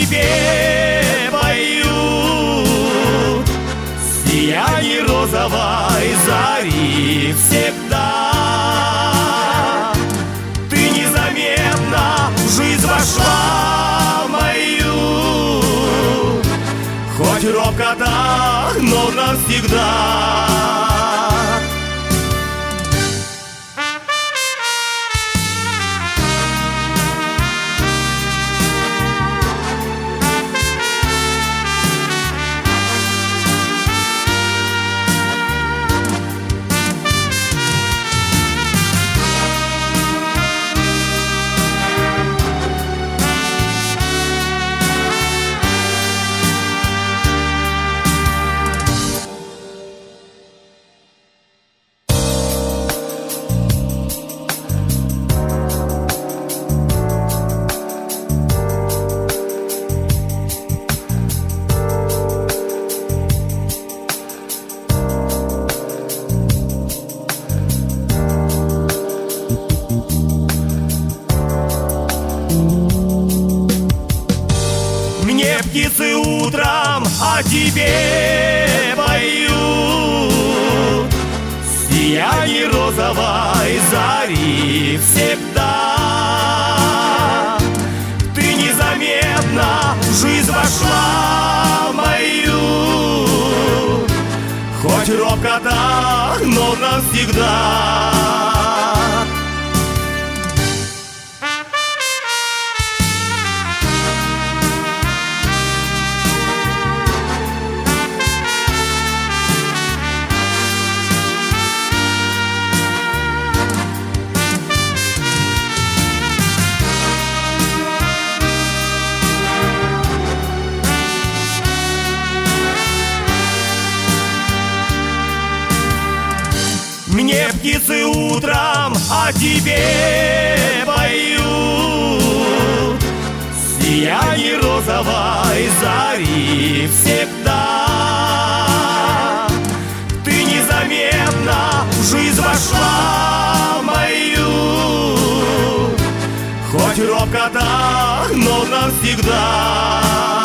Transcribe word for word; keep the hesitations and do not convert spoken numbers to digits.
тебе поют сияние розовой зари всегда. Ты незаметно в жизнь вошла мою, хоть робко так, но навсегда. Мне птицы утром о тебе поют сияние розовой зари всегда. Ты незаметно в жизнь вошла мою, хоть робко так, но навсегда. Мне птицы утром о тебе поют сияние розовой зари всегда. Ты незаметно в жизнь вошла мою, хоть робко так, но навсегда.